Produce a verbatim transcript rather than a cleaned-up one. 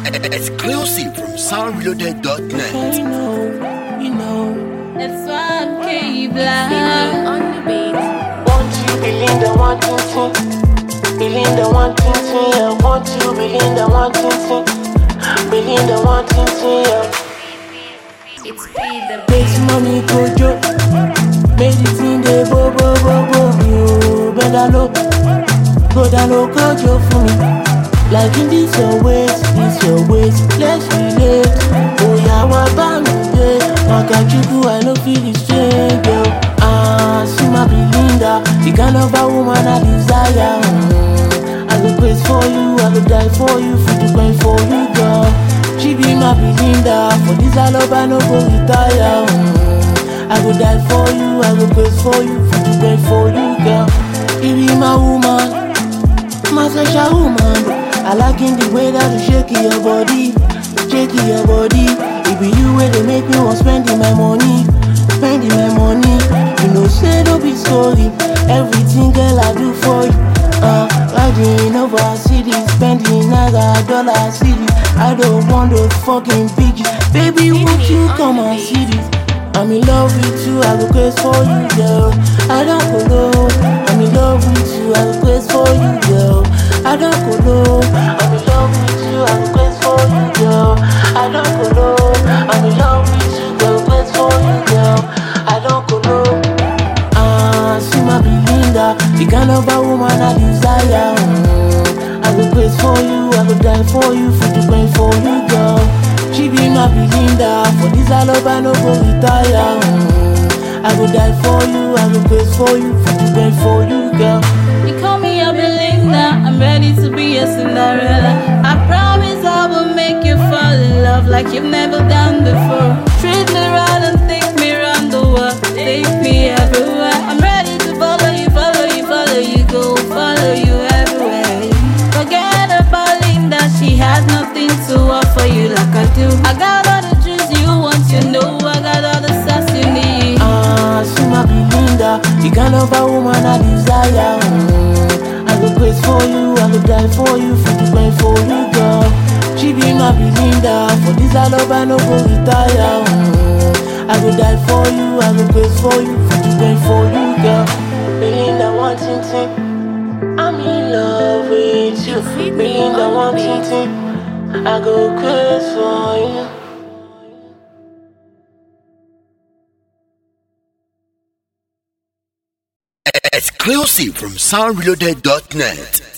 Exclusive from sound reloaded dot net. You know, you know. It's one K Black on the beat. Want you, Belinda, one thing, thing. Belinda, one thing, thing. Yeah. Want you, Belinda, one thing, thing. Belinda, one thing, thing. Yeah. It's P the Base money kojo, made it in the bo bo bo bo. You better know, go down low kojo for me. Like in this your ways, this your ways. Let's relate. Oh yeah, what about me? I got you, do I no feel the same, girl. Ah, see my Belinda, the kind of a woman I desire. Mm. I go praise for you, I go die for you, for the pain for you, girl. She be my Belinda, for this I love I no go retire. Mm. I go die for you, I go praise for you, for the pain for you, girl. She be my woman, my special woman. I like in the way that you shake your body, shake your body. It be you where they make me want spending my money, spending my money. You know, say don't be sorry. Everything girl I do for you. Uh, riding over cities, spending another dollar city. I don't want those fucking bitches. Baby, won't you come and see this? I'm in love with you, I request for you, girl. I don't go low. I'm in love with you, I request for you, girl. I don't go low. I'm in love with you, I request for you, girl. I don't go low. I'm in love with you, I request for you, girl. I don't go low. Ah, see my Belinda, the kind of a woman I desire. Mm. I request for you, I will die for you, for the pain for you, girl. She be my Belinda, for this I love I no go retire. Mm. I will die for you, I will praise for you, for the pain for you, girl. You call me a Belinda, I'm ready to be a Cinderella. I promise I will make you fall in love like you've never done before. Treat me right and take me around the world, take me everywhere. I'm ready to follow you, follow you, follow you, go follow you everywhere. Forget about Linda, she has nothing to offer you like I do. I got all the juice you want, you know I got all the sauce you need. Ah, see my Belinda, the kind of a woman I desire. Mm. I go praise for you, I go die for you, for the pain for you, girl. She be my Belinda, for this I love I no go retire. Mm. I go die for you, I go praise for you, for the pain for you, girl. Belinda, one thing, thing. I'm in love with you. Belinda, one thing, thing. I go crazy for you. Exclusive from sound reloaded dot net.